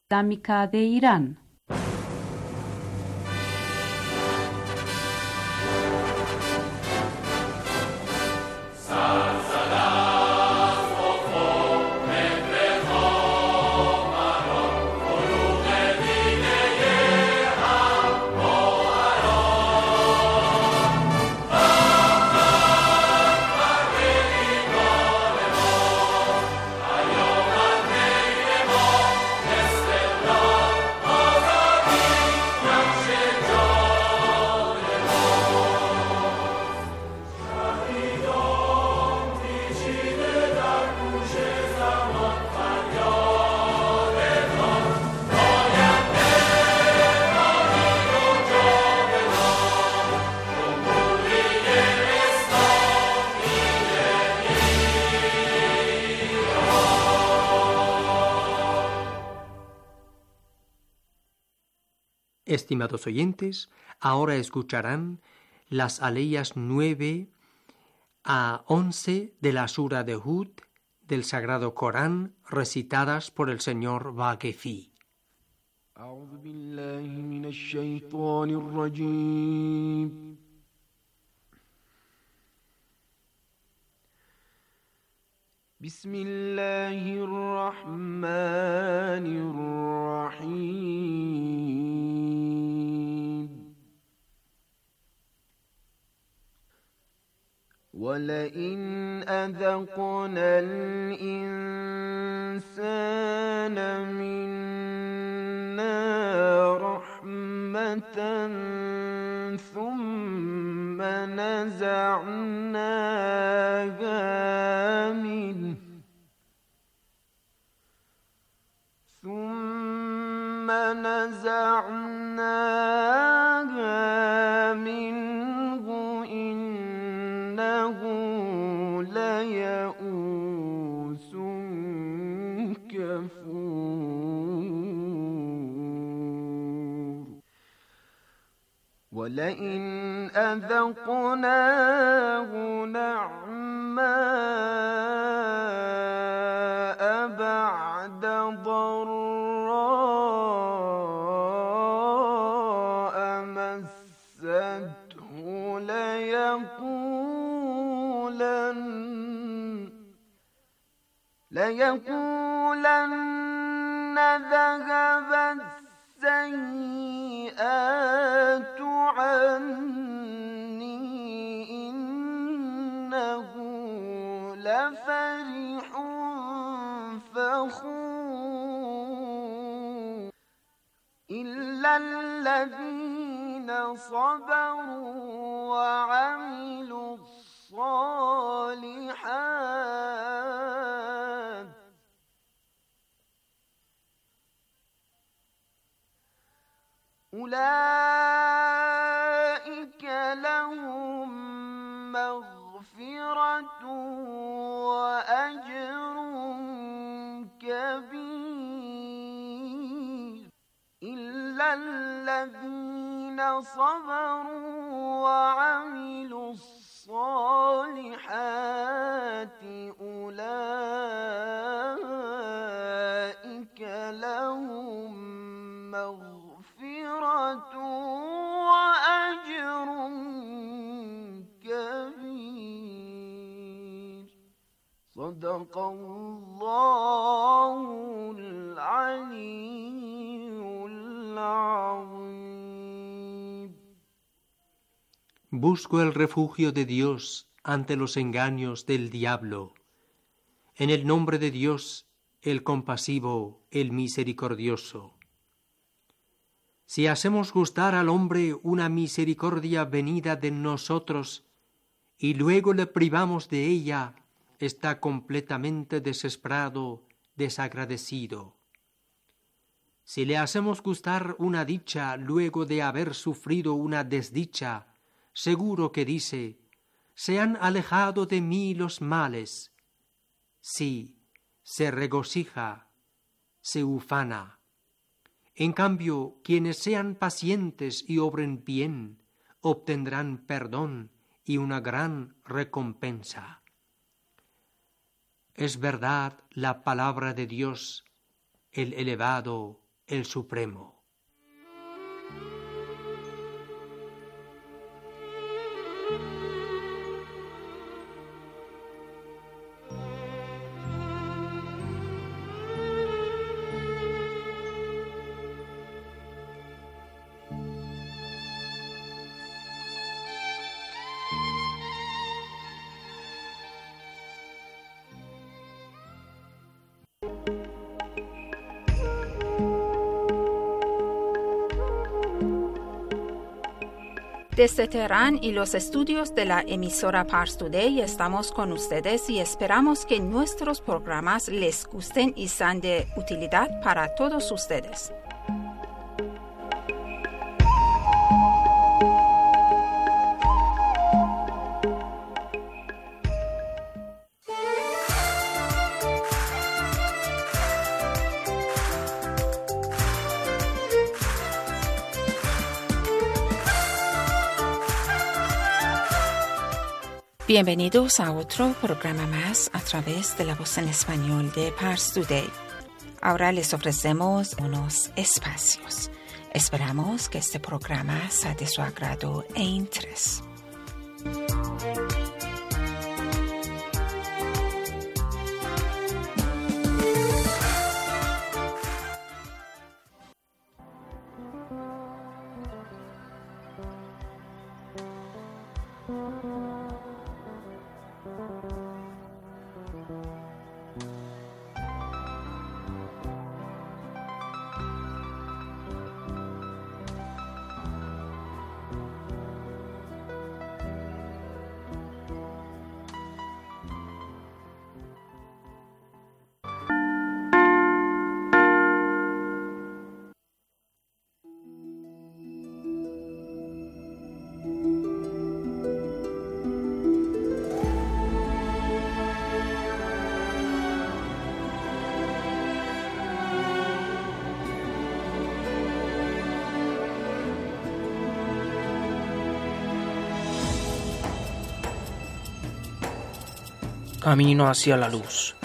Islámica de Irán. Estimados oyentes, ahora escucharán las aleyas 9 a 11 de la Sura de Hud del Sagrado Corán, recitadas por el señor Vaquefi. أعوذ بالله من الشيطان الرجيم بسم الله الرحمن الرحيم ولئن أذقنا الإنسان منا رحمة ثم نزعناها منه إنه ليئوس كفور ولئن أذقناه نعماء بعد ضراء مسته ليقولن ذهب السيئات عني إنه لفرح فخور إلا الذين صبروا وعملوا الصالحات أولئك لهم مغفرة وأجر كبير إلا الذين صبروا وعملوا الصالحات أولئك لهم مغفرة وأجر كبير صدق الله العلي العظيم. Busco el refugio de Dios ante los engaños del diablo. En el nombre de Dios, el compasivo, el misericordioso. Si hacemos gustar al hombre una misericordia venida de nosotros y luego le privamos de ella, está completamente desesperado, desagradecido. Si le hacemos gustar una dicha luego de haber sufrido una desdicha, seguro que dice: se han alejado de mí los males. Sí, se regocija, se ufana. En cambio, quienes sean pacientes y obren bien, obtendrán perdón y una gran recompensa. Es verdad la palabra de Dios, el elevado, el Supremo. Desde Teherán y los estudios de la emisora Pars Today estamos con ustedes y esperamos que nuestros programas les gusten y sean de utilidad para todos ustedes. Bienvenidos a otro programa más a través de la voz en español de Pars Today. Ahora les ofrecemos unos espacios. Esperamos que este programa sea de su agrado e interés. Camino hacia la luz.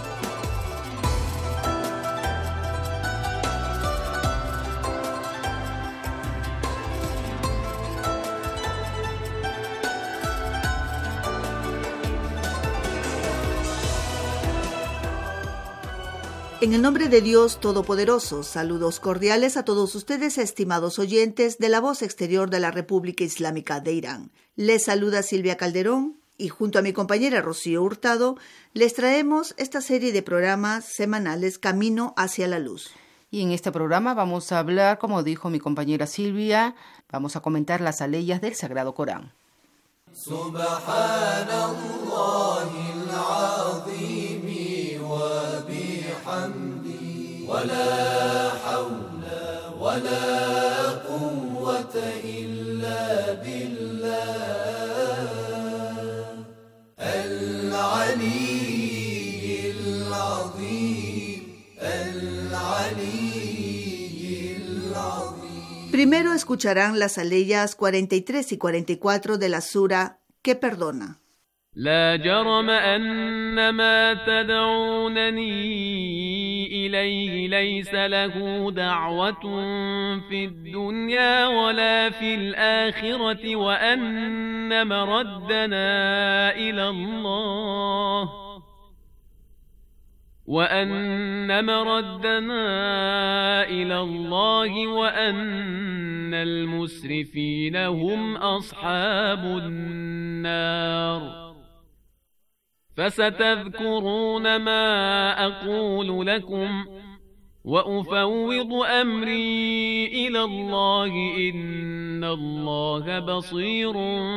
En el nombre de Dios Todopoderoso, saludos cordiales a todos ustedes, estimados oyentes de la voz exterior de la República Islámica de Irán. Les saluda Silvia Calderón y junto a mi compañera Rocío Hurtado les traemos esta serie de programas semanales Camino hacia la Luz. Y en este programa vamos a hablar, como dijo mi compañera Silvia, vamos a comentar las aleyas del Sagrado Corán. Primero escucharán las aleyas 43 y 44 de la sura que perdona. لا جرم أن ما تدعونني إليه ليس له دعوة في الدنيا ولا في الآخرة وأن مردنا إلى الله وأن المسرفين هم أصحاب النار فستذكرون ما أقول لكم وأفوض أمري إلى الله إن الله بصير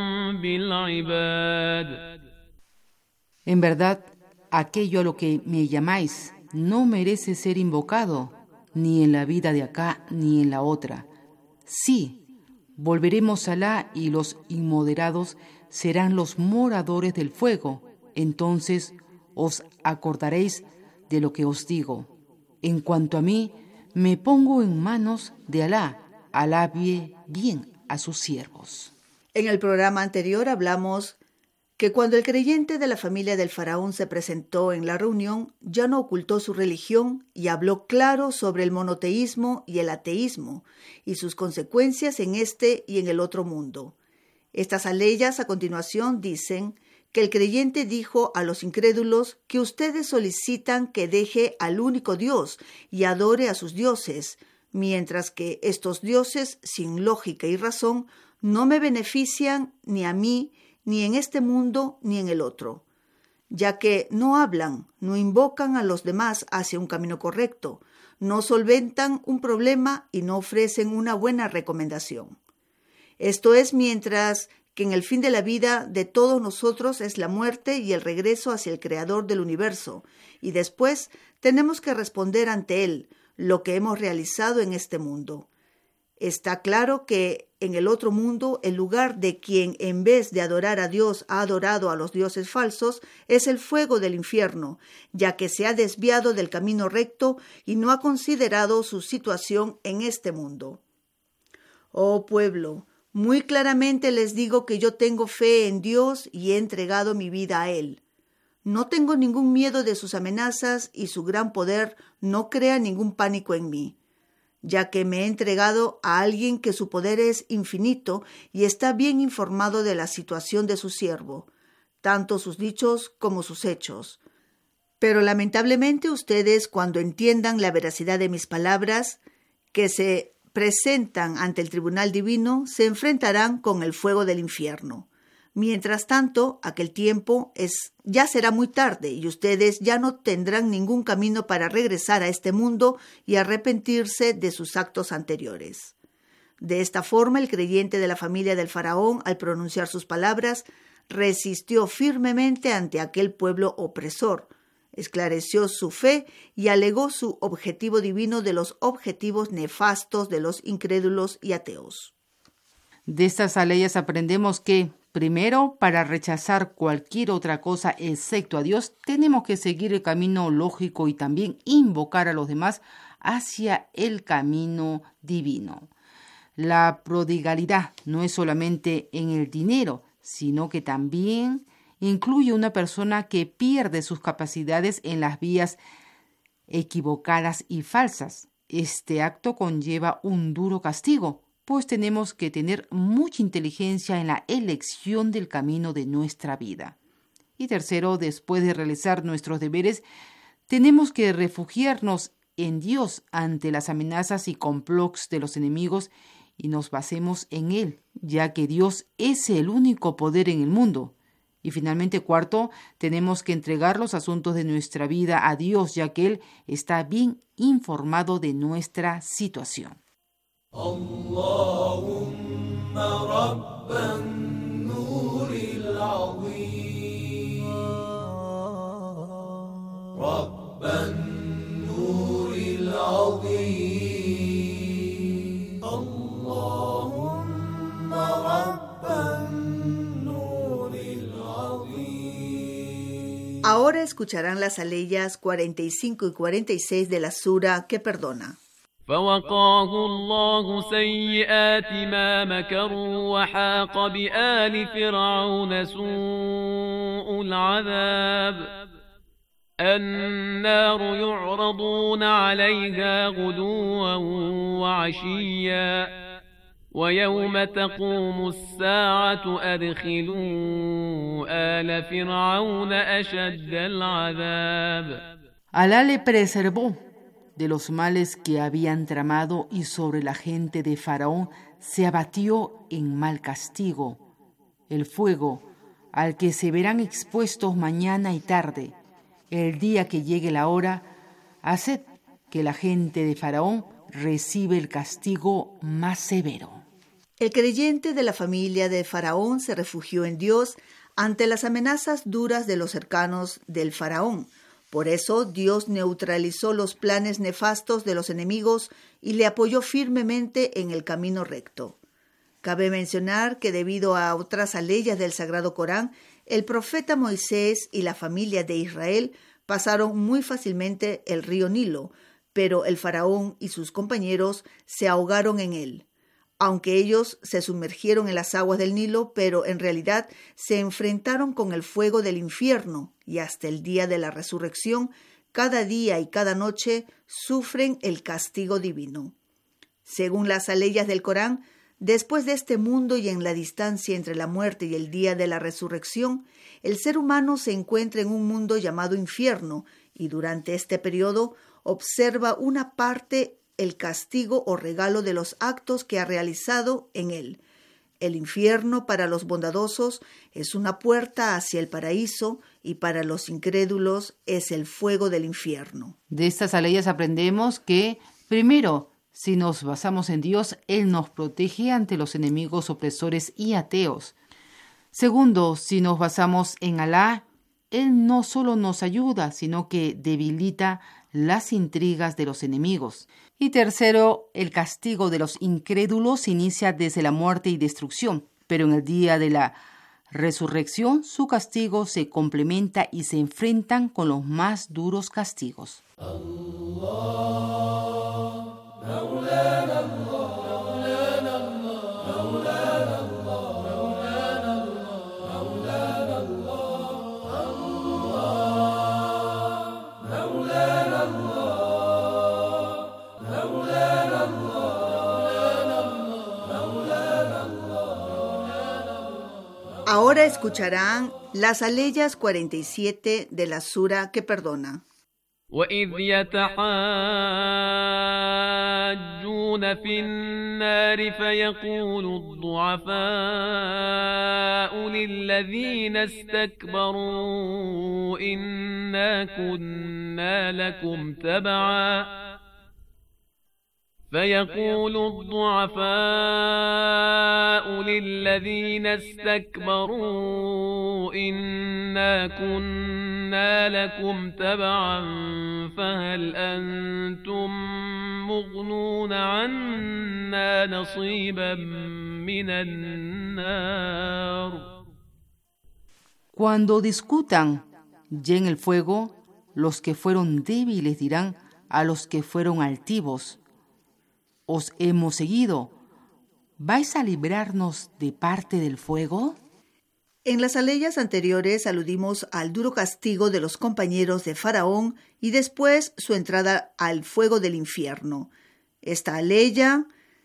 بالعباد. En verdad, aquello a lo que me llamáis no merece ser invocado, ni en la vida de acá ni en la otra. Sí, volveremos a Alá y los inmoderados serán los moradores del fuego. Entonces os acordaréis de lo que os digo. En cuanto a mí, me pongo en manos de Alá. Alá ve bien a sus siervos. En el programa anterior hablamos que cuando el creyente de la familia del faraón se presentó en la reunión, ya no ocultó su religión y habló claro sobre el monoteísmo y el ateísmo y sus consecuencias en este y en el otro mundo. Estas aleyas a continuación dicen que el creyente dijo a los incrédulos que ustedes solicitan que deje al único Dios y adore a sus dioses, mientras que estos dioses, sin lógica y razón, no me benefician ni a mí, ni en este mundo, ni en el otro, ya que no hablan, no invocan a los demás hacia un camino correcto, no solventan un problema y no ofrecen una buena recomendación. Esto es mientras que en el fin de la vida de todos nosotros es la muerte y el regreso hacia el Creador del universo, y después tenemos que responder ante Él lo que hemos realizado en este mundo. Está claro que en el otro mundo el lugar de quien en vez de adorar a Dios ha adorado a los dioses falsos es el fuego del infierno, ya que se ha desviado del camino recto y no ha considerado su situación en este mundo. Oh pueblo, muy claramente les digo que yo tengo fe en Dios y he entregado mi vida a Él. No tengo ningún miedo de sus amenazas y su gran poder no crea ningún pánico en mí, ya que me he entregado a alguien que su poder es infinito y está bien informado de la situación de su siervo, tanto sus dichos como sus hechos. Pero lamentablemente ustedes, cuando entiendan la veracidad de mis palabras, que se presentan ante el tribunal divino, se enfrentarán con el fuego del infierno. Mientras tanto, aquel tiempo ya será muy tarde y ustedes ya no tendrán ningún camino para regresar a este mundo y arrepentirse de sus actos anteriores. De esta forma, el creyente de la familia del faraón, al pronunciar sus palabras, resistió firmemente ante aquel pueblo opresor, esclareció su fe y alegó su objetivo divino de los objetivos nefastos de los incrédulos y ateos. De estas aleyas aprendemos que, primero, para rechazar cualquier otra cosa excepto a Dios, tenemos que seguir el camino lógico y también invocar a los demás hacia el camino divino. La prodigalidad no es solamente en el dinero, sino que también incluye una persona que pierde sus capacidades en las vías equivocadas y falsas. Este acto conlleva un duro castigo, pues tenemos que tener mucha inteligencia en la elección del camino de nuestra vida. Y tercero, después de realizar nuestros deberes, tenemos que refugiarnos en Dios ante las amenazas y complots de los enemigos y nos basemos en Él, ya que Dios es el único poder en el mundo. Y finalmente, cuarto, tenemos que entregar los asuntos de nuestra vida a Dios, ya que Él está bien informado de nuestra situación. اللهم رب النور العظيم رب النور العظيم اللهم رب النور العظيم. Ahora escucharán las aleyas 45 y 46 de la sura que perdona. فوقاه الله سيئات ما مكروا وحاق بآل فرعون سوء العذاب النار يعرضون عليها غدوا وعشيا ويوم تقوم الساعة أدخلوا آل فرعون أشد العذاب. Alá le preservó de los males que habían tramado y sobre la gente de Faraón se abatió en mal castigo. El fuego al que se verán expuestos mañana y tarde, el día que llegue la hora, haced que la gente de Faraón reciba el castigo más severo. El creyente de la familia de Faraón se refugió en Dios ante las amenazas duras de los cercanos del Faraón. Por eso Dios neutralizó los planes nefastos de los enemigos y le apoyó firmemente en el camino recto. Cabe mencionar que debido a otras aleyas del Sagrado Corán, el profeta Moisés y la familia de Israel pasaron muy fácilmente el río Nilo, pero el faraón y sus compañeros se ahogaron en él. aunque ellos se sumergieron en las aguas del Nilo, pero en realidad se enfrentaron con el fuego del infierno y hasta el día de la resurrección, cada día y cada noche sufren el castigo divino. Según las aleyas del Corán, después de este mundo y en la distancia entre la muerte y el día de la resurrección, el ser humano se encuentra en un mundo llamado infierno y durante este periodo observa una parte el castigo o regalo de los actos que ha realizado en él. El infierno para los bondadosos es una puerta hacia el paraíso y para los incrédulos es el fuego del infierno. De estas aleyas aprendemos que, primero, si nos basamos en Dios, Él nos protege ante los enemigos opresores y ateos. Segundo, si nos basamos en Alá, Él no solo nos ayuda, sino que debilita las intrigas de los enemigos. Y tercero, el castigo de los incrédulos inicia desde la muerte y destrucción, pero en el día de la resurrección su castigo se complementa y se enfrentan con los más duros castigos. Ahora escucharán las aleyas 47 de la sura que perdona. وَإِذْ يَتَحَاجُّونَ فِي النَّارِ فَيَقُولُ الضُّعَفَاءُ لِلَّذِينَ اسْتَكْبَرُوا إِنَّا كُنَّا لَكُمْ تَبَعًا فيقول الضعفاء للذين استكبروا إنا كنا لكم تبعا فهل أنتم مغنون عنا نصيبا من النار. Cuando discutan ya en el fuego, los que fueron débiles dirán a los que fueron altivos: ¿os hemos seguido? ¿Vais a librarnos de parte del fuego? En las aleyas anteriores aludimos al duro castigo de los compañeros de Faraón y después su entrada al fuego del infierno. Esta aleya,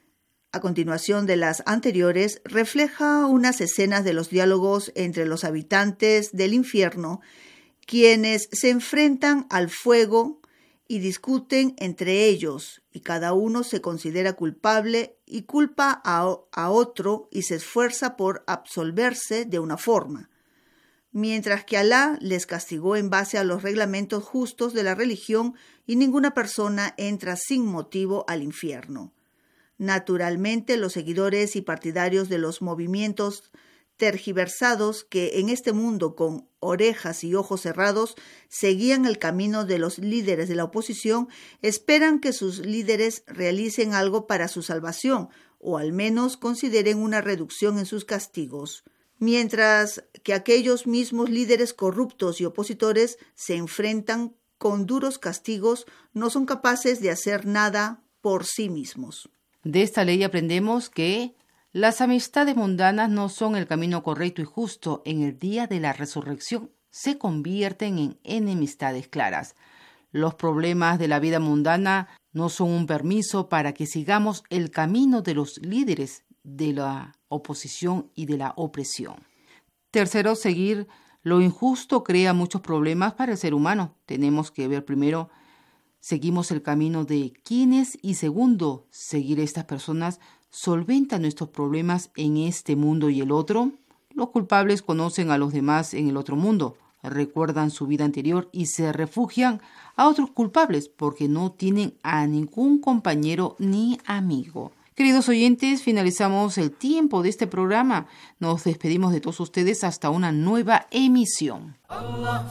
a continuación de las anteriores, refleja unas escenas de los diálogos entre los habitantes del infierno, quienes se enfrentan al fuego y discuten entre ellos, y cada uno se considera culpable y culpa a otro y se esfuerza por absolverse de una forma, mientras que Alá les castigó en base a los reglamentos justos de la religión y ninguna persona entra sin motivo al infierno. Naturalmente, los seguidores y partidarios de los movimientos tergiversados que en este mundo con orejas y ojos cerrados seguían el camino de los líderes de la oposición, esperan que sus líderes realicen algo para su salvación o al menos consideren una reducción en sus castigos, mientras que aquellos mismos líderes corruptos y opositores se enfrentan con duros castigos, no son capaces de hacer nada por sí mismos. De esta ley aprendemos que las amistades mundanas no son el camino correcto y justo. En el día de la resurrección se convierten en enemistades claras. Los problemas de la vida mundana no son un permiso para que sigamos el camino de los líderes de la oposición y de la opresión. Tercero, seguir lo injusto crea muchos problemas para el ser humano. Tenemos que ver primero, seguimos el camino de quiénes, y segundo, seguir a estas personas solventa nuestros problemas en este mundo y el otro. Los culpables conocen a los demás en el otro mundo, recuerdan su vida anterior y se refugian a otros culpables porque no tienen a ningún compañero ni amigo. Queridos oyentes, finalizamos el tiempo de este programa. Nos despedimos de todos ustedes hasta una nueva emisión. Allah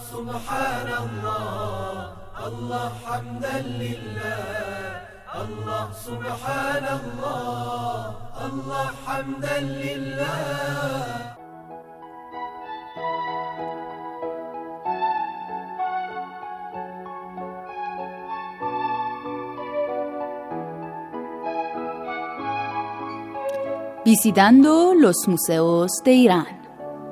subhanallah, Allah hamdan lillah. Allah subhanallah, Allah hamdan lillah. Visitando los museos de Irán.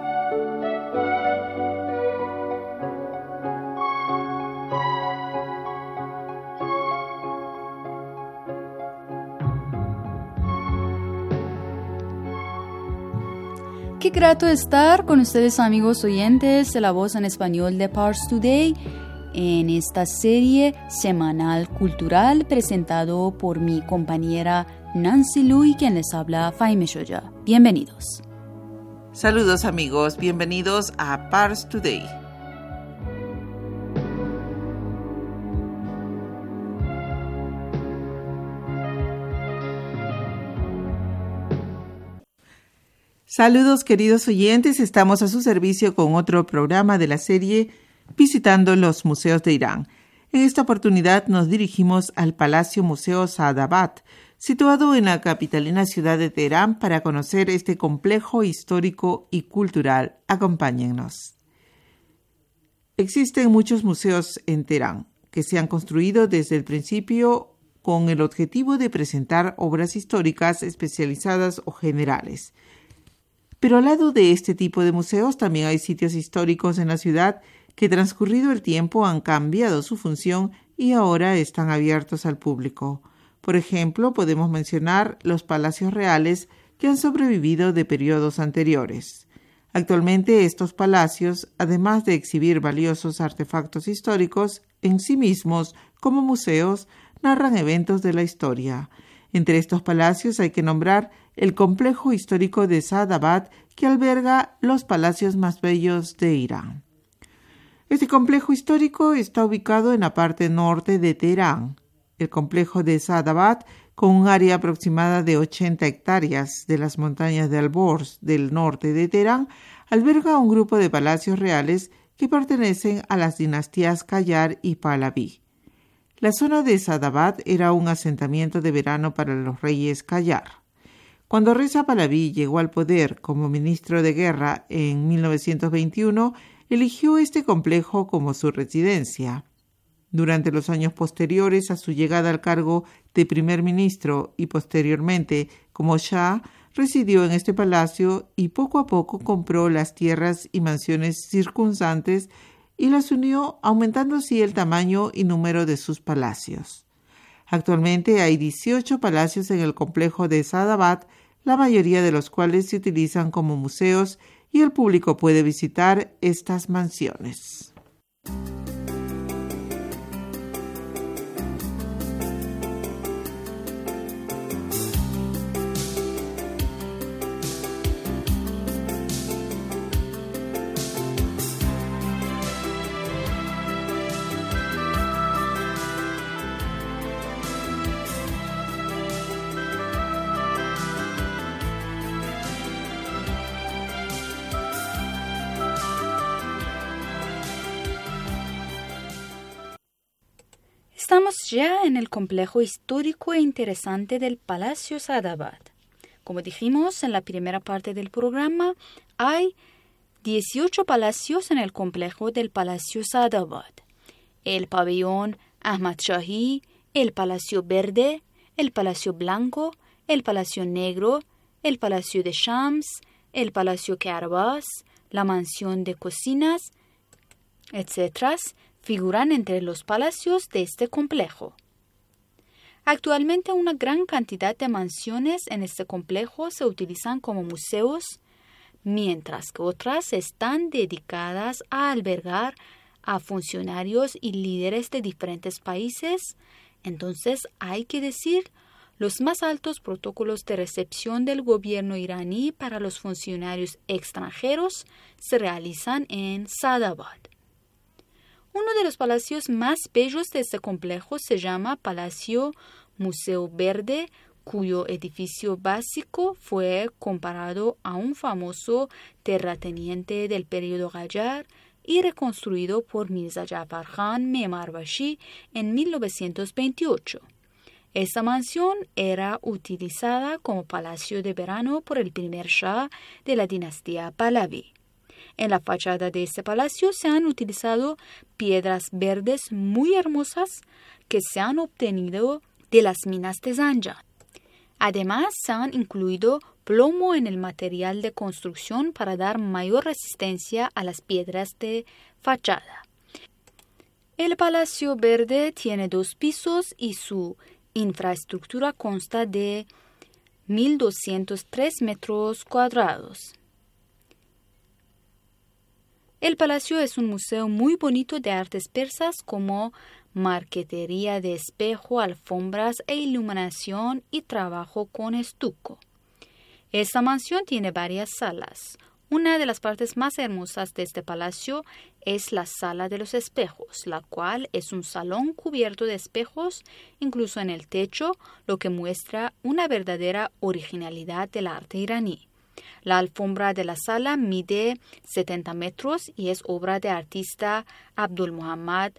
Qué grato estar con ustedes, amigos oyentes de La Voz en Español de Pars Today, en esta serie semanal cultural presentado por mi compañera Nancy Lu y quien les habla Fahime Shoya. Bienvenidos. Saludos, amigos, bienvenidos a Pars Today. Saludos, queridos oyentes, estamos a su servicio con otro programa de la serie Visitando los Museos de Irán. En esta oportunidad nos dirigimos al Palacio Museo Saadabad, situado en la capitalina ciudad de Teherán, para conocer este complejo histórico y cultural. Acompáñennos. Existen muchos museos en Teherán que se han construido desde el principio con el objetivo de presentar obras históricas especializadas o generales. Pero al lado de este tipo de museos también hay sitios históricos en la ciudad que, transcurrido el tiempo, han cambiado su función y ahora están abiertos al público. Por ejemplo, podemos mencionar los palacios reales que han sobrevivido de periodos anteriores. Actualmente estos palacios, además de exhibir valiosos artefactos históricos, en sí mismos, como museos, narran eventos de la historia. Entre estos palacios hay que nombrar el complejo histórico de Saadabad, que alberga los palacios más bellos de Irán. Este complejo histórico está ubicado en la parte norte de Teherán. El complejo de Saadabad, con un área aproximada de 80 hectáreas de las montañas de Alborz del norte de Teherán, alberga un grupo de palacios reales que pertenecen a las dinastías Qajar y Pahlaví. La zona de Saadabad era un asentamiento de verano para los reyes Qajar. Cuando Reza Pahlaví llegó al poder como ministro de guerra en 1921, eligió este complejo como su residencia. Durante los años posteriores a su llegada al cargo de primer ministro y posteriormente como Shah, residió en este palacio y poco a poco compró las tierras y mansiones circundantes y las unió, aumentando así el tamaño y número de sus palacios. Actualmente hay 18 palacios en el complejo de Saadabad, la mayoría de los cuales se utilizan como museos y el público puede visitar estas mansiones. Estamos ya en el complejo histórico e interesante del Palacio Saadabad. Como dijimos en la primera parte del programa, hay 18 palacios en el complejo del Palacio Saadabad. El pabellón Ahmad Shahi, el Palacio Verde, el Palacio Blanco, el Palacio Negro, el Palacio de Shams, el Palacio Kerbas, la Mansión de Cocinas, etc., figuran entre los palacios de este complejo. Actualmente una gran cantidad de mansiones en este complejo se utilizan como museos, mientras que otras están dedicadas a albergar a funcionarios y líderes de diferentes países. Entonces hay que decir, los más altos protocolos de recepción del gobierno iraní para los funcionarios extranjeros se realizan en Saadabad. Uno de los palacios más bellos de este complejo se llama Palacio Museo Verde, cuyo edificio básico fue comparado a un famoso terrateniente del periodo Qajar y reconstruido por Mirza Jafar Khan Memarbashi en 1928. Esta mansión era utilizada como palacio de verano por el primer Shah de la dinastía Pahlaví. En la fachada de este palacio se han utilizado piedras verdes muy hermosas que se han obtenido de las minas de Zanjan. Además, se han incluido plomo en el material de construcción para dar mayor resistencia a las piedras de fachada. El Palacio Verde tiene 2 pisos y su infraestructura consta de 1.203 metros cuadrados. El palacio es un museo muy bonito de artes persas como marquetería de espejo, alfombras e iluminación y trabajo con estuco. Esta mansión tiene varias salas. Una de las partes más hermosas de este palacio es la Sala de los Espejos, la cual es un salón cubierto de espejos, incluso en el techo, lo que muestra una verdadera originalidad del arte iraní. La alfombra de la sala mide 70 metros y es obra de artista Abdul Muhammad.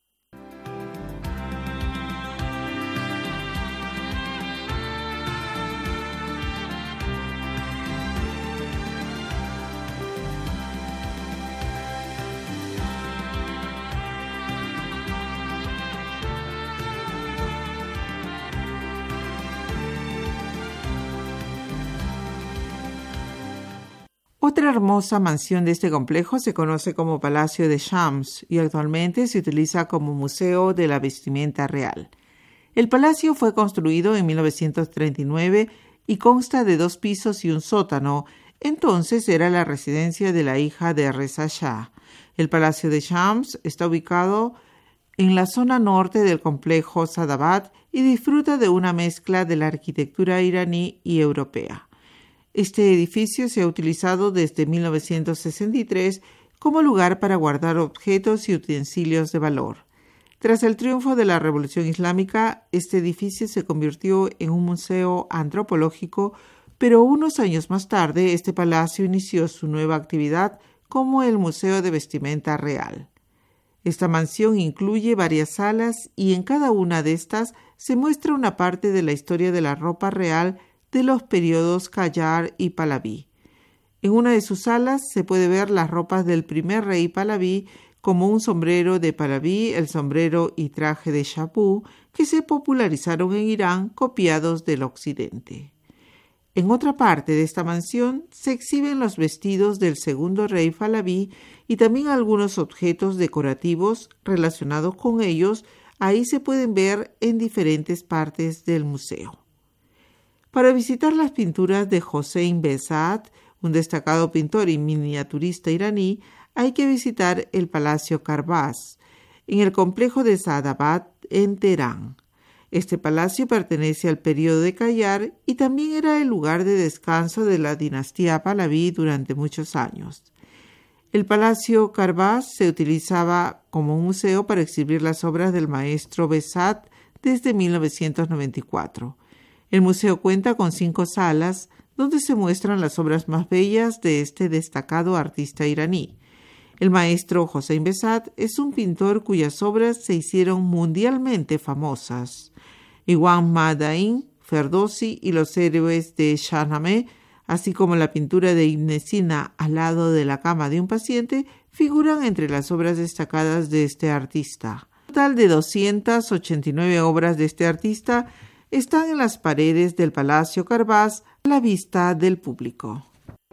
Otra hermosa mansión de este complejo se conoce como Palacio de Shams y actualmente se utiliza como Museo de la Vestimenta Real. El palacio fue construido en 1939 y consta de 2 pisos y un sótano. Entonces era la residencia de la hija de Reza Shah. El Palacio de Shams está ubicado en la zona norte del complejo Sadabad y disfruta de una mezcla de la arquitectura iraní y europea. Este edificio se ha utilizado desde 1963 como lugar para guardar objetos y utensilios de valor. Tras el triunfo de la Revolución Islámica, este edificio se convirtió en un museo antropológico, pero unos años más tarde este palacio inició su nueva actividad como el Museo de Vestimenta Real. Esta mansión incluye varias salas y en cada una de estas se muestra una parte de la historia de la ropa real de los periodos Qajar y Pahlaví. En una de sus salas se puede ver las ropas del primer rey Pahlaví, como un sombrero de Pahlaví, el sombrero y traje de Shapur, que se popularizaron en Irán, copiados del occidente. En otra parte de esta mansión se exhiben los vestidos del segundo rey Pahlaví y también algunos objetos decorativos relacionados con ellos. Ahí se pueden ver en diferentes partes del museo. Para visitar las pinturas de Hossein Behzad, un destacado pintor y miniaturista iraní, hay que visitar el Palacio Karbaz, en el complejo de Saadabad, en Teherán. Este palacio pertenece al periodo de Qajar y también era el lugar de descanso de la dinastía Pahlaví durante muchos años. El Palacio Karbaz se utilizaba como un museo para exhibir las obras del maestro Behzad desde 1994. El museo cuenta con 5 salas donde se muestran las obras más bellas de este destacado artista iraní. El maestro Hossein Behzad es un pintor cuyas obras se hicieron mundialmente famosas. Iwan Madain, Ferdowsi y los héroes de Shahnameh, así como la pintura de Ibn Sina al lado de la cama de un paciente, figuran entre las obras destacadas de este artista. Un total de 289 obras de este artista están en las paredes del Palacio Karbaz a la vista del público.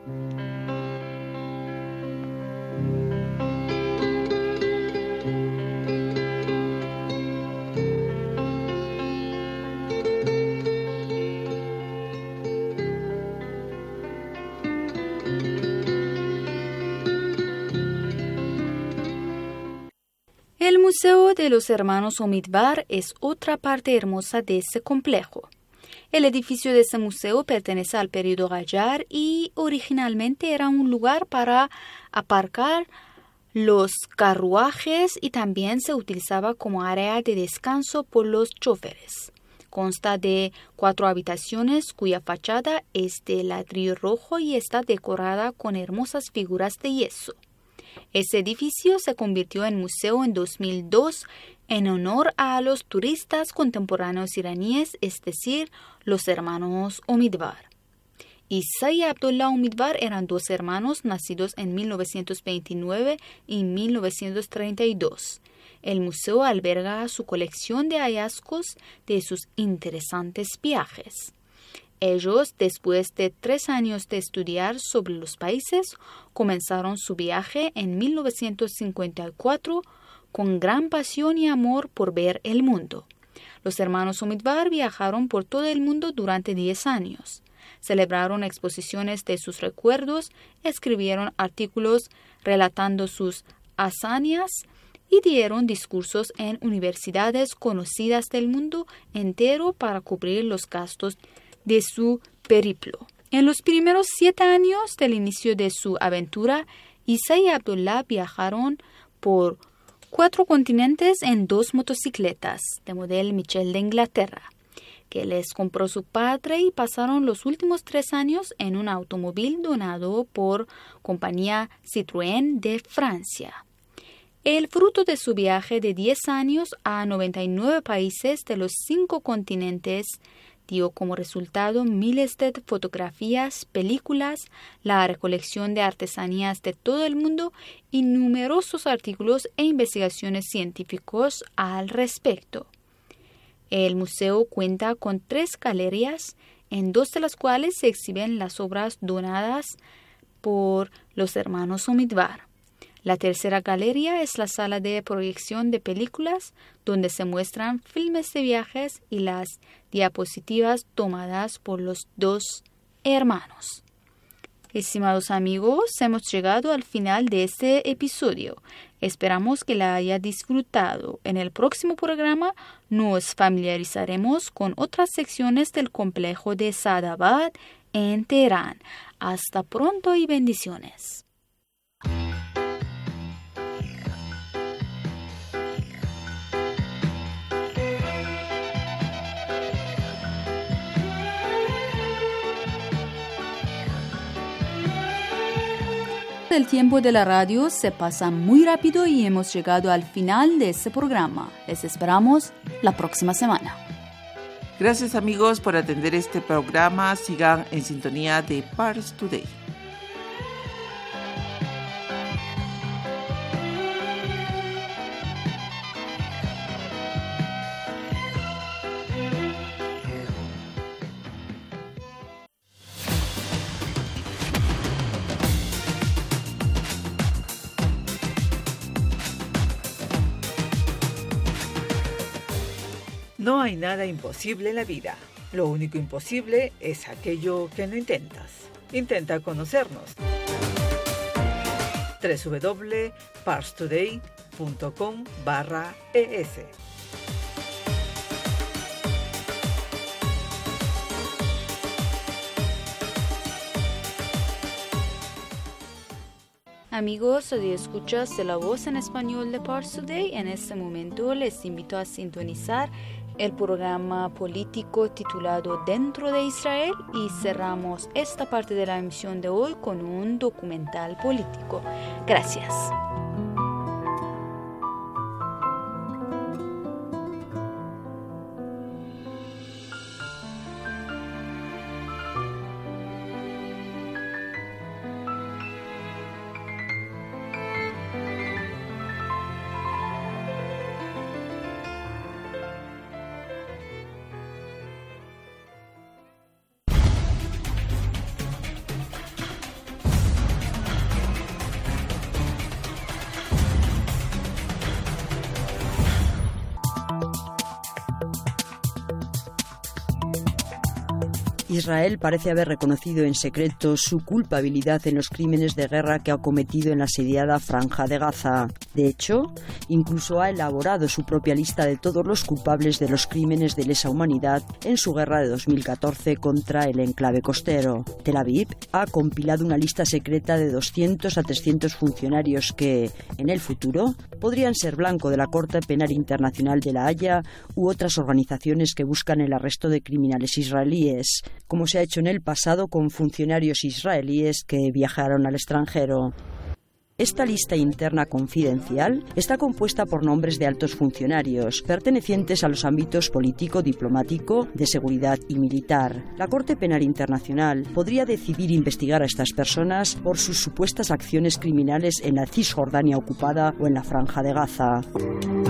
El Museo de los Hermanos Omidbar es otra parte hermosa de este complejo. El edificio de este museo pertenece al periodo Qajar y originalmente era un lugar para aparcar los carruajes y también se utilizaba como área de descanso por los choferes. Consta de 4 habitaciones cuya fachada es de ladrillo rojo y está decorada con hermosas figuras de yeso. Este edificio se convirtió en museo en 2002 en honor a los turistas contemporáneos iraníes, es decir, los hermanos Omidbar. Isa y Abdullah Omidbar eran 2 hermanos nacidos en 1929 y 1932. El museo alberga su colección de hallazgos de sus interesantes viajes. Ellos, después de 3 años de estudiar sobre los países, comenzaron su viaje en 1954 con gran pasión y amor por ver el mundo. Los hermanos Umidvar viajaron por todo el mundo durante 10 años. Celebraron exposiciones de sus recuerdos, escribieron artículos relatando sus hazañas y dieron discursos en universidades conocidas del mundo entero para cubrir los gastos de su periplo. En los primeros 7 años del inicio de su aventura, Isa y Abdullah viajaron por 4 continentes en 2 motocicletas de modelo Michel de Inglaterra, que les compró su padre, y pasaron los últimos 3 años en un automóvil donado por compañía Citroën de Francia. El fruto de su viaje de 10 años a 99 países de los 5 continentes dio como resultado miles de fotografías, películas, la recolección de artesanías de todo el mundo y numerosos artículos e investigaciones científicos al respecto. El museo cuenta con 3 galerías, en 2 de las cuales se exhiben las obras donadas por los hermanos Umidvar. La tercera galería es la sala de proyección de películas, donde se muestran filmes de viajes y las diapositivas tomadas por los 2 hermanos. Estimados amigos, hemos llegado al final de este episodio. Esperamos que la haya disfrutado. En el próximo programa nos familiarizaremos con otras secciones del complejo de Saadabad en Teherán. Hasta pronto y bendiciones. El tiempo de la radio se pasa muy rápido y hemos llegado al final de este programa. Les esperamos la próxima semana. Gracias amigos por atender este programa. Sigan en sintonía de Pars Today. No hay nada imposible en la vida. Lo único imposible es aquello que no intentas. Intenta conocernos. www.parstoday.com/es. Amigos y escuchas de la voz en español de Pars Today, en este momento les invito a sintonizar el programa político titulado Dentro de Israel y cerramos esta parte de la emisión de hoy con un documental político. Gracias. Israel parece haber reconocido en secreto su culpabilidad en los crímenes de guerra que ha cometido en la asediada Franja de Gaza. De hecho, incluso ha elaborado su propia lista de todos los culpables de los crímenes de lesa humanidad en su guerra de 2014 contra el enclave costero. Tel Aviv ha compilado una lista secreta de 200 a 300 funcionarios que, en el futuro, podrían ser blanco de la Corte Penal Internacional de La Haya u otras organizaciones que buscan el arresto de criminales israelíes, como se ha hecho en el pasado con funcionarios israelíes que viajaron al extranjero. Esta lista interna confidencial está compuesta por nombres de altos funcionarios, pertenecientes a los ámbitos político, diplomático, de seguridad y militar. La Corte Penal Internacional podría decidir investigar a estas personas por sus supuestas acciones criminales en la Cisjordania ocupada o en la Franja de Gaza.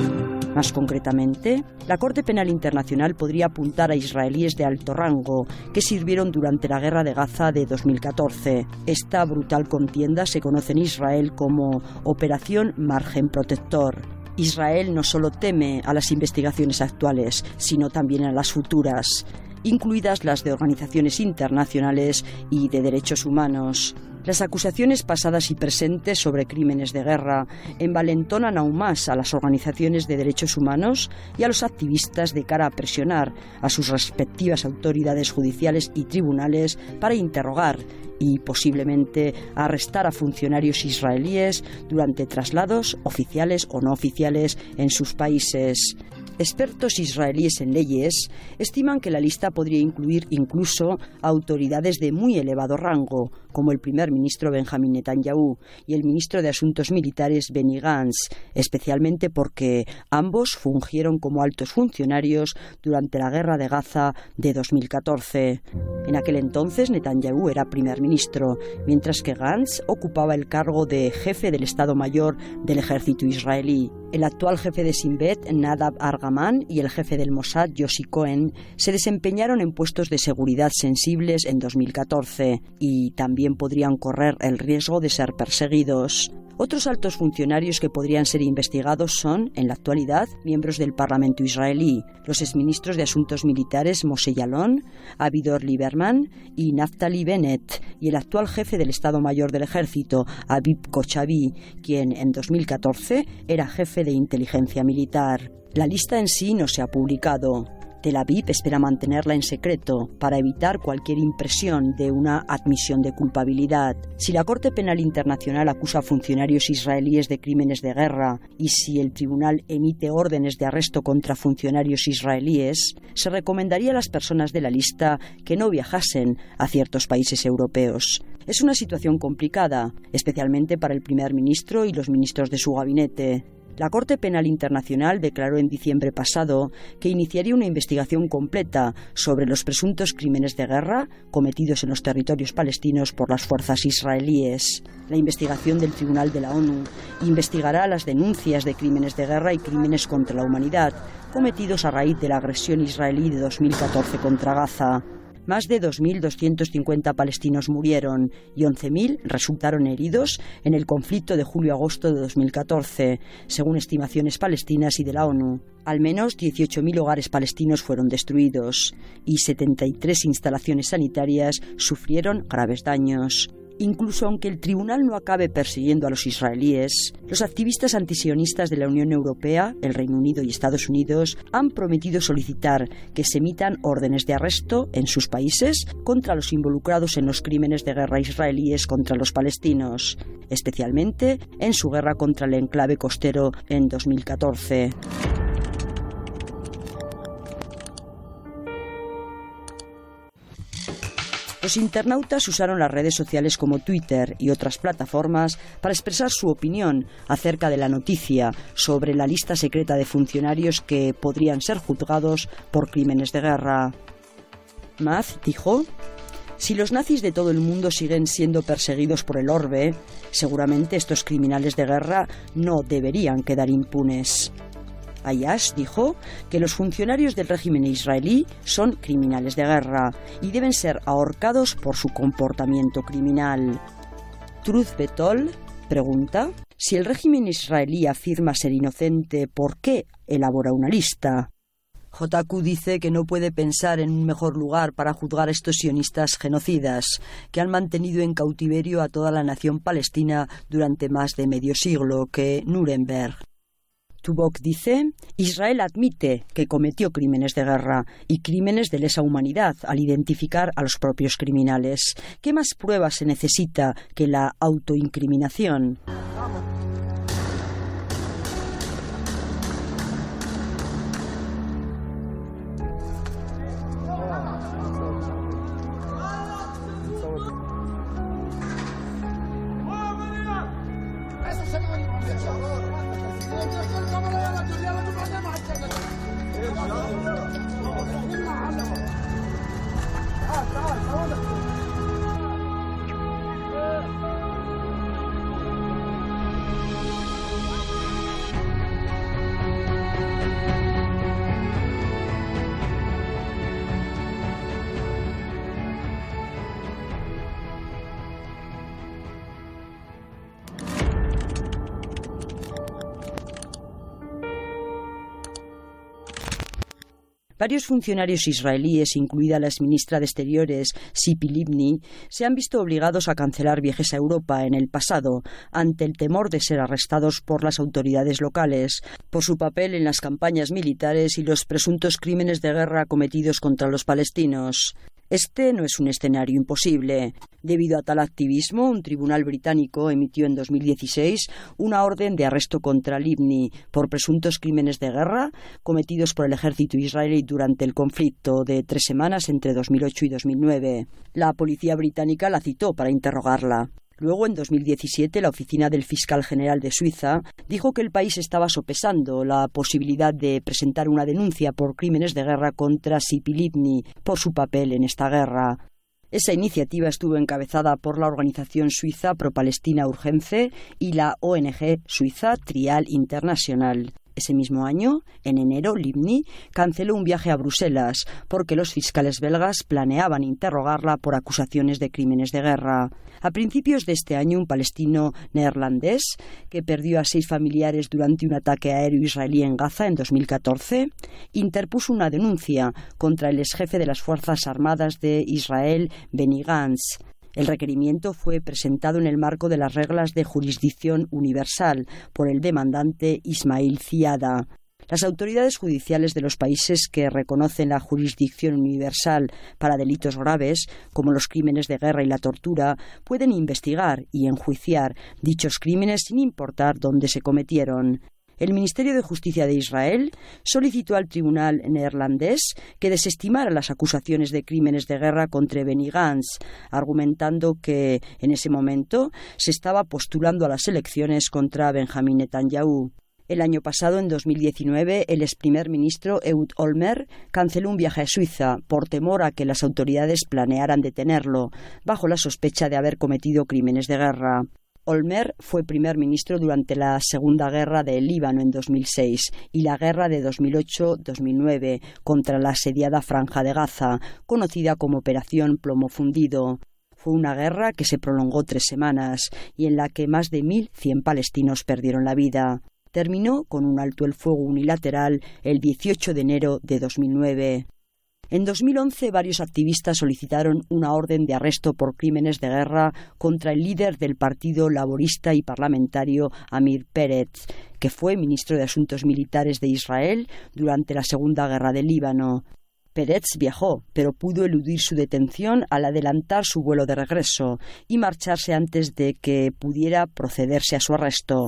Más concretamente, la Corte Penal Internacional podría apuntar a israelíes de alto rango que sirvieron durante la Guerra de Gaza de 2014. Esta brutal contienda se conoce en Israel como Operación Margen Protector. Israel no solo teme a las investigaciones actuales, sino también a las futuras, incluidas las de organizaciones internacionales y de derechos humanos. Las acusaciones pasadas y presentes sobre crímenes de guerra envalentonan aún más a las organizaciones de derechos humanos y a los activistas de cara a presionar a sus respectivas autoridades judiciales y tribunales para interrogar y posiblemente arrestar a funcionarios israelíes durante traslados oficiales o no oficiales en sus países. Expertos israelíes en leyes estiman que la lista podría incluir incluso a autoridades de muy elevado rango, como el primer ministro Benjamin Netanyahu y el ministro de Asuntos Militares Benny Gantz, especialmente porque ambos fungieron como altos funcionarios durante la Guerra de Gaza de 2014. En aquel entonces Netanyahu era primer ministro, mientras que Gantz ocupaba el cargo de jefe del Estado Mayor del ejército israelí. El actual jefe de Shin Bet, Nadav Argaman, y el jefe del Mossad, Yossi Cohen, se desempeñaron en puestos de seguridad sensibles en 2014 y también podrían correr el riesgo de ser perseguidos. Otros altos funcionarios que podrían ser investigados son, en la actualidad, miembros del Parlamento israelí, los exministros de Asuntos Militares Moshe Yalon, Avigdor Lieberman y Naftali Bennett, y el actual jefe del Estado Mayor del Ejército, Aviv Kochavi, quien en 2014 era jefe de inteligencia militar. La lista en sí no se ha publicado. Tel Aviv espera mantenerla en secreto para evitar cualquier impresión de una admisión de culpabilidad. Si la Corte Penal Internacional acusa a funcionarios israelíes de crímenes de guerra y si el tribunal emite órdenes de arresto contra funcionarios israelíes, se recomendaría a las personas de la lista que no viajasen a ciertos países europeos. Es una situación complicada, especialmente para el primer ministro y los ministros de su gabinete. La Corte Penal Internacional declaró en diciembre pasado que iniciaría una investigación completa sobre los presuntos crímenes de guerra cometidos en los territorios palestinos por las fuerzas israelíes. La investigación del Tribunal de la ONU investigará las denuncias de crímenes de guerra y crímenes contra la humanidad cometidos a raíz de la agresión israelí de 2014 contra Gaza. Más de 2.250 palestinos murieron y 11.000 resultaron heridos en el conflicto de julio-agosto de 2014, según estimaciones palestinas y de la ONU. Al menos 18.000 hogares palestinos fueron destruidos y 73 instalaciones sanitarias sufrieron graves daños. Incluso aunque el tribunal no acabe persiguiendo a los israelíes, los activistas antisionistas de la Unión Europea, el Reino Unido y Estados Unidos han prometido solicitar que se emitan órdenes de arresto en sus países contra los involucrados en los crímenes de guerra israelíes contra los palestinos, especialmente en su guerra contra el enclave costero en 2014. Los internautas usaron las redes sociales como Twitter y otras plataformas para expresar su opinión acerca de la noticia sobre la lista secreta de funcionarios que podrían ser juzgados por crímenes de guerra. Maz dijo: si los nazis de todo el mundo siguen siendo perseguidos por el orbe, seguramente estos criminales de guerra no deberían quedar impunes. Ayash dijo que los funcionarios del régimen israelí son criminales de guerra y deben ser ahorcados por su comportamiento criminal. Truth Betol pregunta: si el régimen israelí afirma ser inocente, ¿por qué elabora una lista? JQ dice que no puede pensar en un mejor lugar para juzgar a estos sionistas genocidas, que han mantenido en cautiverio a toda la nación palestina durante más de medio siglo, que Nuremberg. Tubok dice: Israel admite que cometió crímenes de guerra y crímenes de lesa humanidad al identificar a los propios criminales. ¿Qué más pruebas se necesita que la autoincriminación? Varios funcionarios israelíes, incluida la exministra de Exteriores, Tzipi Livni, se han visto obligados a cancelar viajes a Europa en el pasado, ante el temor de ser arrestados por las autoridades locales, por su papel en las campañas militares y los presuntos crímenes de guerra cometidos contra los palestinos. Este no es un escenario imposible. Debido a tal activismo, un tribunal británico emitió en 2016 una orden de arresto contra Livni por presuntos crímenes de guerra cometidos por el ejército israelí durante el conflicto de 3 semanas entre 2008 y 2009. La policía británica la citó para interrogarla. Luego, en 2017, la Oficina del Fiscal General de Suiza dijo que el país estaba sopesando la posibilidad de presentar una denuncia por crímenes de guerra contra Tzipi Livni por su papel en esta guerra. Esa iniciativa estuvo encabezada por la organización suiza pro-palestina Urgence y la ONG suiza Trial International. Ese mismo año, en enero, Livni canceló un viaje a Bruselas porque los fiscales belgas planeaban interrogarla por acusaciones de crímenes de guerra. A principios de este año, un palestino neerlandés, que perdió a 6 familiares durante un ataque aéreo israelí en Gaza en 2014, interpuso una denuncia contra el exjefe de las Fuerzas Armadas de Israel, Benny Gantz. El requerimiento fue presentado en el marco de las reglas de jurisdicción universal por el demandante Ismail Ziada. Las autoridades judiciales de los países que reconocen la jurisdicción universal para delitos graves, como los crímenes de guerra y la tortura, pueden investigar y enjuiciar dichos crímenes sin importar dónde se cometieron. El Ministerio de Justicia de Israel solicitó al tribunal neerlandés que desestimara las acusaciones de crímenes de guerra contra Benny Gantz, argumentando que, en ese momento, se estaba postulando a las elecciones contra Benjamin Netanyahu. El año pasado, en 2019, el ex primer ministro Ehud Olmert canceló un viaje a Suiza por temor a que las autoridades planearan detenerlo, bajo la sospecha de haber cometido crímenes de guerra. Olmert fue primer ministro durante la Segunda Guerra del Líbano en 2006 y la guerra de 2008-2009 contra la asediada Franja de Gaza, conocida como Operación Plomo Fundido. Fue una guerra que se prolongó 3 semanas y en la que más de 1.100 palestinos perdieron la vida. Terminó con un alto el fuego unilateral el 18 de enero de 2009. En 2011, varios activistas solicitaron una orden de arresto por crímenes de guerra contra el líder del Partido Laborista y parlamentario Amir Peretz, que fue ministro de Asuntos Militares de Israel durante la Segunda Guerra del Líbano. Peretz viajó, pero pudo eludir su detención al adelantar su vuelo de regreso y marcharse antes de que pudiera procederse a su arresto.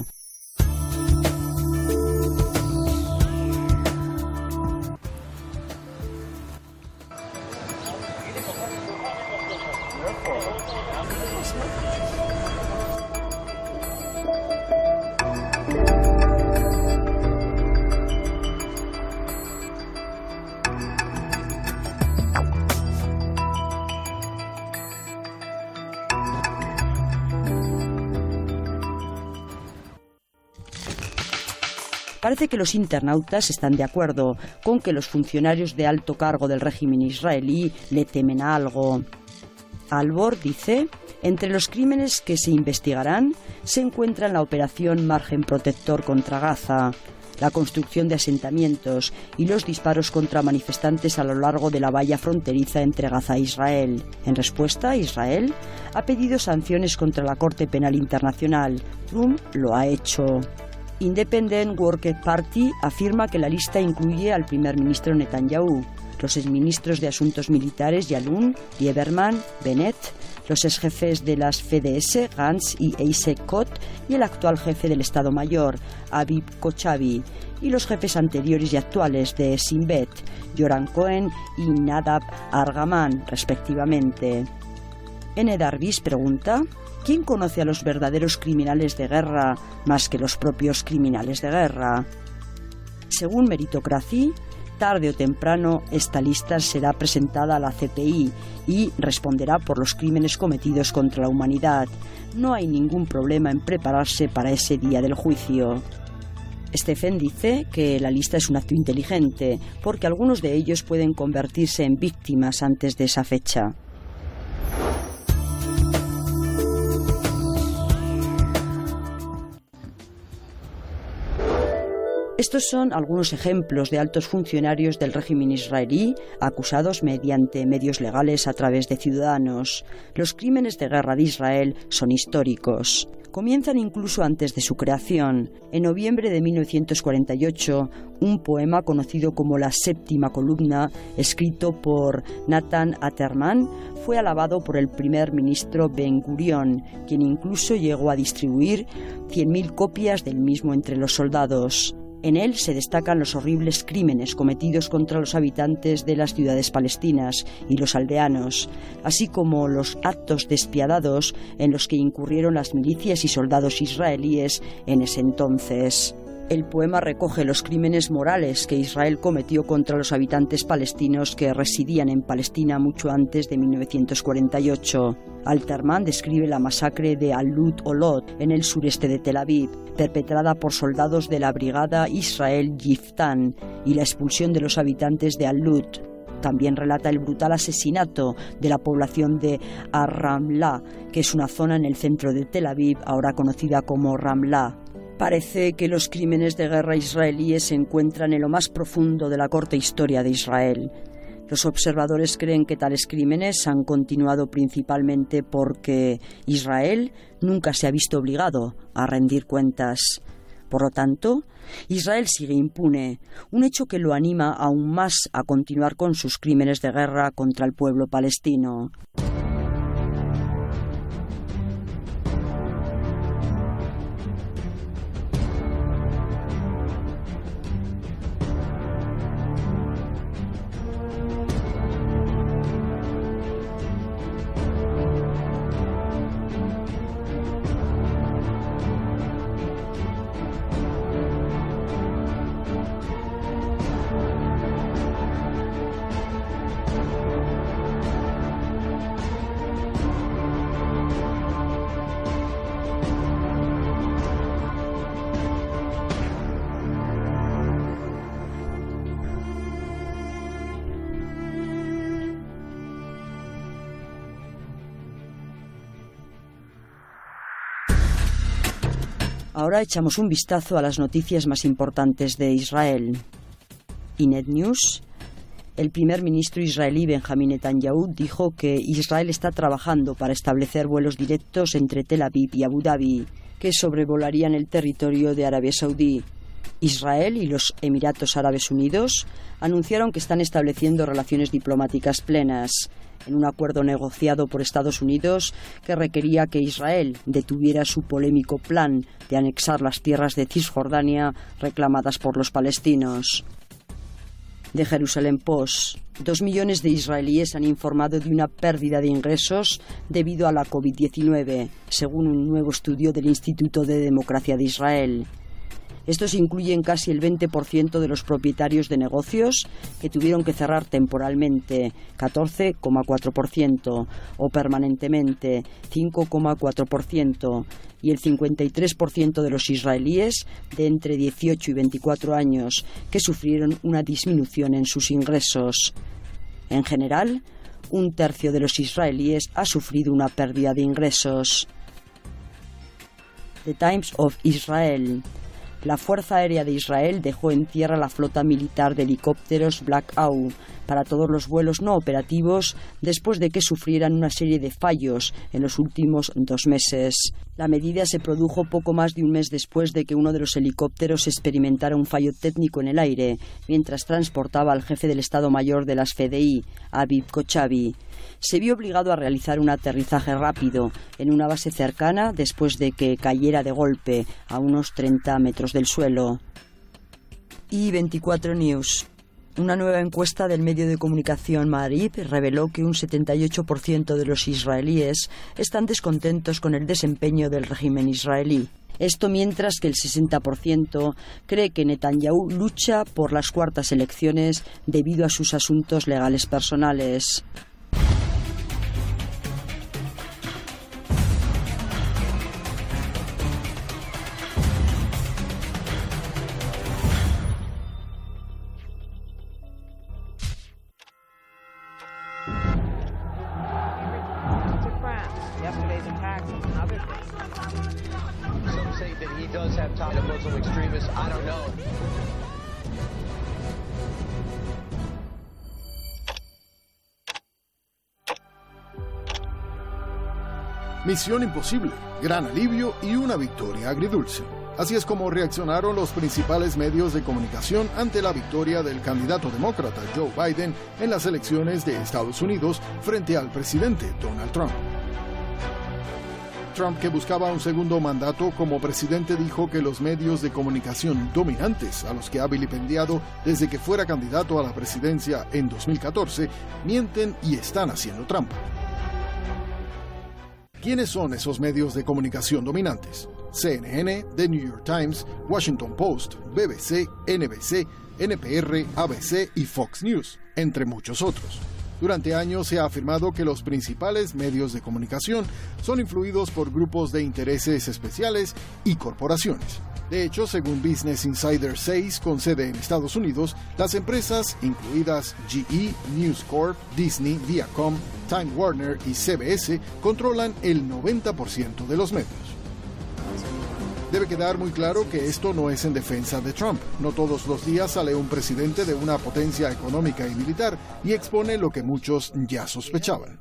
Parece que los internautas están de acuerdo con que los funcionarios de alto cargo del régimen israelí le temen a algo. Albor dice: entre los crímenes que se investigarán se encuentran la operación Margen Protector contra Gaza, la construcción de asentamientos y los disparos contra manifestantes a lo largo de la valla fronteriza entre Gaza e Israel. En respuesta, Israel ha pedido sanciones contra la Corte Penal Internacional. Trump lo ha hecho. Independent Worker Party afirma que la lista incluye al primer ministro Netanyahu, los exministros de Asuntos Militares Yalon, Lieberman, Bennett, los exjefes de las FDS, Gantz y Eisek Kot, y el actual jefe del Estado Mayor, Aviv Kochavi, y los jefes anteriores y actuales de Shin Bet, Yoram Cohen y Nadab Argaman, respectivamente. N. Darvis pregunta: ¿quién conoce a los verdaderos criminales de guerra más que los propios criminales de guerra? Según Meritocracy, tarde o temprano esta lista será presentada a la CPI y responderá por los crímenes cometidos contra la humanidad. No hay ningún problema en prepararse para ese día del juicio. Stephen dice que la lista es un acto inteligente, porque algunos de ellos pueden convertirse en víctimas antes de esa fecha. Estos son algunos ejemplos de altos funcionarios del régimen israelí acusados mediante medios legales a través de ciudadanos. Los crímenes de guerra de Israel son históricos. Comienzan incluso antes de su creación. En noviembre de 1948, un poema conocido como la Séptima Columna, escrito por Nathan Aterman, fue alabado por el primer ministro Ben Gurion, quien incluso llegó a distribuir 100.000 copias del mismo entre los soldados. En él se destacan los horribles crímenes cometidos contra los habitantes de las ciudades palestinas y los aldeanos, así como los actos despiadados en los que incurrieron las milicias y soldados israelíes en ese entonces. El poema recoge los crímenes morales que Israel cometió contra los habitantes palestinos que residían en Palestina mucho antes de 1948. Alterman describe la masacre de Al-Lut Olot en el sureste de Tel Aviv, perpetrada por soldados de la brigada Israel Yiftan, y la expulsión de los habitantes de Al-Lut. También relata el brutal asesinato de la población de Ar-Ramlah, que es una zona en el centro de Tel Aviv, ahora conocida como Ramlah. Parece que los crímenes de guerra israelíes se encuentran en lo más profundo de la corta historia de Israel. Los observadores creen que tales crímenes han continuado principalmente porque Israel nunca se ha visto obligado a rendir cuentas. Por lo tanto, Israel sigue impune, un hecho que lo anima aún más a continuar con sus crímenes de guerra contra el pueblo palestino. Ahora echamos un vistazo a las noticias más importantes de Israel. Inet News. El primer ministro israelí Benjamin Netanyahu dijo que Israel está trabajando para establecer vuelos directos entre Tel Aviv y Abu Dhabi, que sobrevolarían el territorio de Arabia Saudí. Israel y los Emiratos Árabes Unidos anunciaron que están estableciendo relaciones diplomáticas plenas, en un acuerdo negociado por Estados Unidos que requería que Israel detuviera su polémico plan de anexar las tierras de Cisjordania reclamadas por los palestinos. De Jerusalem Post. 2 millones de israelíes han informado de una pérdida de ingresos debido a la COVID-19, según un nuevo estudio del Instituto de Democracia de Israel. Estos incluyen casi el 20% de los propietarios de negocios que tuvieron que cerrar temporalmente, 14,4%, o permanentemente, 5,4%, y el 53% de los israelíes de entre 18 y 24 años que sufrieron una disminución en sus ingresos. En general, 1/3 de los israelíes ha sufrido una pérdida de ingresos. The Times of Israel. La Fuerza Aérea de Israel dejó en tierra la flota militar de helicópteros Black Hawk para todos los vuelos no operativos después de que sufrieran una serie de fallos en los últimos 2 meses. La medida se produjo poco más de un mes después de que uno de los helicópteros experimentara un fallo técnico en el aire mientras transportaba al jefe del Estado Mayor de las FDI, Aviv Kochavi. Se vio obligado a realizar un aterrizaje rápido en una base cercana después de que cayera de golpe a unos 30 metros del suelo. Y 24 News. Una nueva encuesta del medio de comunicación Ma'arib reveló que un 78% de los israelíes están descontentos con el desempeño del régimen israelí. Esto mientras que el 60% cree que Netanyahu lucha por las cuartas elecciones debido a sus asuntos legales personales. yesterday's attacks and other things. Some say that he does have ties to Muslim extremists. I don't know. Misión imposible, gran alivio y una victoria agridulce. Así es como reaccionaron los principales medios de comunicación ante la victoria del candidato demócrata Joe Biden en las elecciones de Estados Unidos frente al presidente Donald Trump. Trump, que buscaba un segundo mandato como presidente, dijo que los medios de comunicación dominantes, a los que ha vilipendiado desde que fuera candidato a la presidencia en 2014, mienten y están haciendo trampa. ¿Quiénes son esos medios de comunicación dominantes? CNN, The New York Times, Washington Post, BBC, NBC, NPR, ABC y Fox News, entre muchos otros. Durante años se ha afirmado que los principales medios de comunicación son influidos por grupos de intereses especiales y corporaciones. De hecho, según Business Insider 6, con sede en Estados Unidos, las empresas, incluidas GE, News Corp, Disney, Viacom, Time Warner y CBS, controlan el 90% de los medios. Debe quedar muy claro que esto no es en defensa de Trump. No todos los días sale un presidente de una potencia económica y militar y expone lo que muchos ya sospechaban.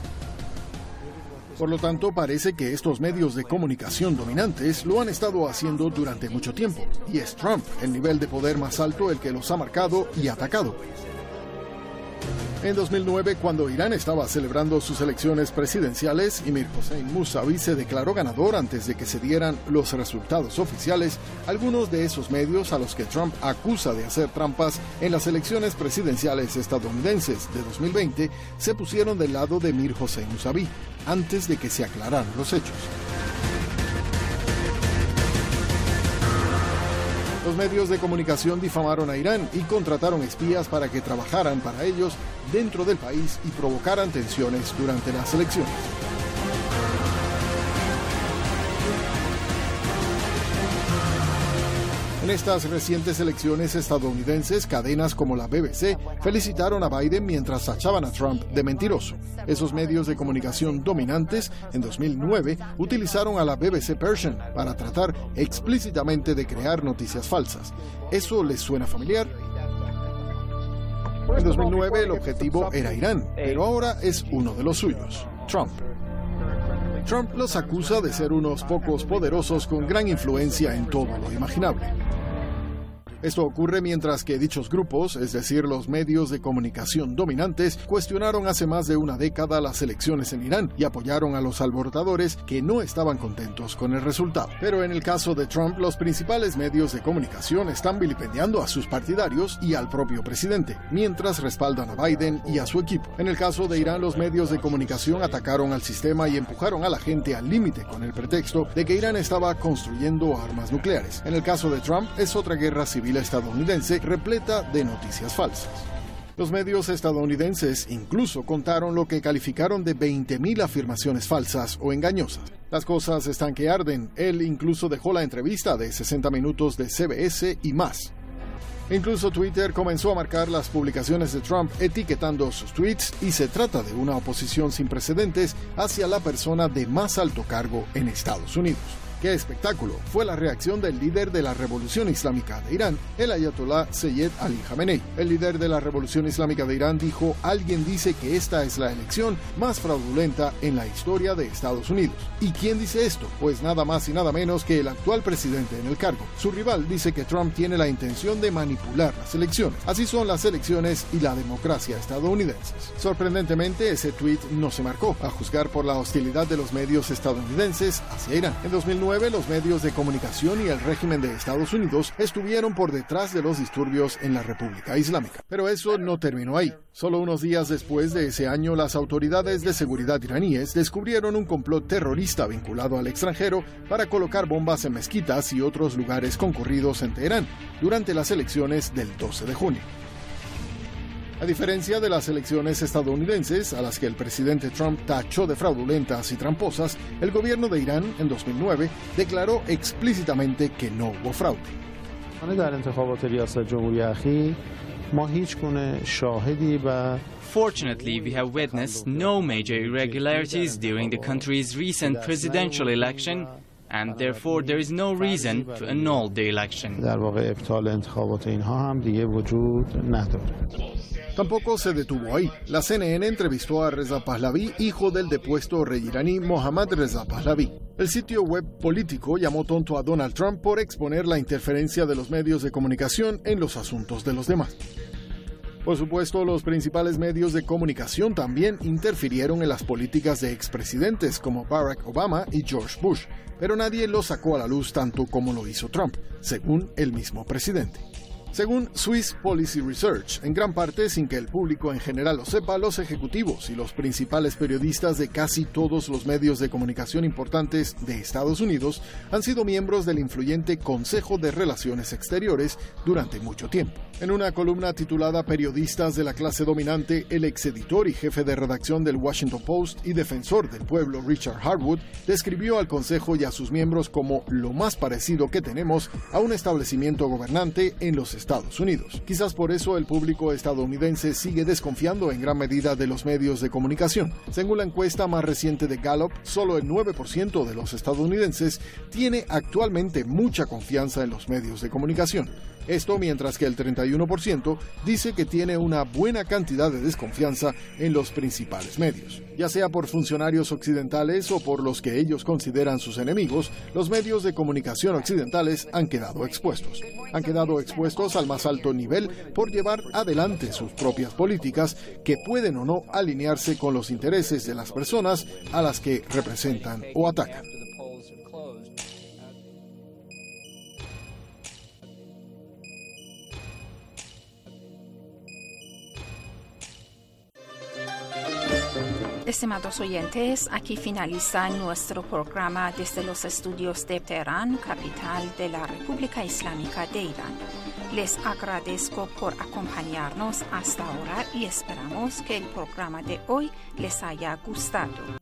Por lo tanto, parece que estos medios de comunicación dominantes lo han estado haciendo durante mucho tiempo. Y es Trump, el nivel de poder más alto, el que los ha marcado y atacado. En 2009, cuando Irán estaba celebrando sus elecciones presidenciales y Mir Hossein Mousavi se declaró ganador antes de que se dieran los resultados oficiales, algunos de esos medios a los que Trump acusa de hacer trampas en las elecciones presidenciales estadounidenses de 2020 se pusieron del lado de Mir Hossein Mousavi antes de que se aclararan los hechos. Los medios de comunicación difamaron a Irán y contrataron espías para que trabajaran para ellos dentro del país y provocaran tensiones durante las elecciones. En estas recientes elecciones estadounidenses, cadenas como la BBC felicitaron a Biden mientras tachaban a Trump de mentiroso. Esos medios de comunicación dominantes, en 2009, utilizaron a la BBC Persian para tratar explícitamente de crear noticias falsas. ¿Eso les suena familiar? En 2009 el objetivo era Irán, pero ahora es uno de los suyos, Trump. Trump los acusa de ser unos pocos poderosos con gran influencia en todo lo imaginable. Esto ocurre mientras que dichos grupos, es decir, los medios de comunicación dominantes, cuestionaron hace más de una década las elecciones en Irán y apoyaron a los alborotadores que no estaban contentos con el resultado. Pero en el caso de Trump, los principales medios de comunicación están vilipendiando a sus partidarios y al propio presidente, mientras respaldan a Biden y a su equipo. En el caso de Irán, los medios de comunicación atacaron al sistema y empujaron a la gente al límite con el pretexto de que Irán estaba construyendo armas nucleares. En el caso de Trump, es otra guerra civil estadounidense repleta de noticias falsas. Los medios estadounidenses incluso contaron lo que calificaron de 20.000 afirmaciones falsas o engañosas. Las cosas están que arden. Él incluso dejó la entrevista de 60 minutos de CBS y más. Incluso Twitter comenzó a marcar las publicaciones de Trump etiquetando sus tweets y se trata de una oposición sin precedentes hacia la persona de más alto cargo en Estados Unidos. ¡Qué espectáculo! Fue la reacción del líder de la Revolución Islámica de Irán, el ayatolá Seyed Ali Khamenei. El líder de la Revolución Islámica de Irán dijo: alguien dice que esta es la elección más fraudulenta en la historia de Estados Unidos. ¿Y quién dice esto? Pues nada más y nada menos que el actual presidente en el cargo. Su rival dice que Trump tiene la intención de manipular las elecciones. Así son las elecciones y la democracia estadounidenses. Sorprendentemente, ese tuit no se marcó, a juzgar por la hostilidad de los medios estadounidenses hacia Irán. En 2009, los medios de comunicación y el régimen de Estados Unidos estuvieron por detrás de los disturbios en la República Islámica. Pero eso no terminó ahí. Solo unos días después de ese año, las autoridades de seguridad iraníes descubrieron un complot terrorista vinculado al extranjero para colocar bombas en mezquitas y otros lugares concurridos en Teherán durante las elecciones del 12 de junio. A diferencia de las elecciones estadounidenses, a las que el presidente Trump tachó de fraudulentas y tramposas, el gobierno de Irán, en 2009, declaró explícitamente que no hubo fraude. Fortunately, we have witnessed no major irregularities during the country's recent presidential election, and therefore there is no reason to annul the election. Tampoco se detuvo ahí. La CNN entrevistó a Reza Pahlavi, hijo del depuesto rey iraní Mohammad Reza Pahlavi. El sitio web político llamó tonto a Donald Trump por exponer la interferencia de los medios de comunicación en los asuntos de los demás. Por supuesto, los principales medios de comunicación también interfirieron en las políticas de expresidentes como Barack Obama y George Bush, pero nadie lo sacó a la luz tanto como lo hizo Trump, según el mismo presidente. Según Swiss Policy Research, en gran parte sin que el público en general lo sepa, los ejecutivos y los principales periodistas de casi todos los medios de comunicación importantes de Estados Unidos han sido miembros del influyente Consejo de Relaciones Exteriores durante mucho tiempo. En una columna titulada Periodistas de la clase dominante, el exeditor y jefe de redacción del Washington Post y defensor del pueblo Richard Harwood describió al Consejo y a sus miembros como lo más parecido que tenemos a un establecimiento gobernante en los Estados Unidos. Quizás por eso el público estadounidense sigue desconfiando en gran medida de los medios de comunicación. Según la encuesta más reciente de Gallup, solo el 9% de los estadounidenses tiene actualmente mucha confianza en los medios de comunicación. Esto mientras que el 31% dice que tiene una buena cantidad de desconfianza en los principales medios. Ya sea por funcionarios occidentales o por los que ellos consideran sus enemigos, los medios de comunicación occidentales han quedado expuestos. Han quedado expuestos al más alto nivel por llevar adelante sus propias políticas que pueden o no alinearse con los intereses de las personas a las que representan o atacan. Estimados oyentes, aquí finaliza nuestro programa desde los estudios de Teherán, capital de la República Islámica de Irán. Les agradezco por acompañarnos hasta ahora y esperamos que el programa de hoy les haya gustado.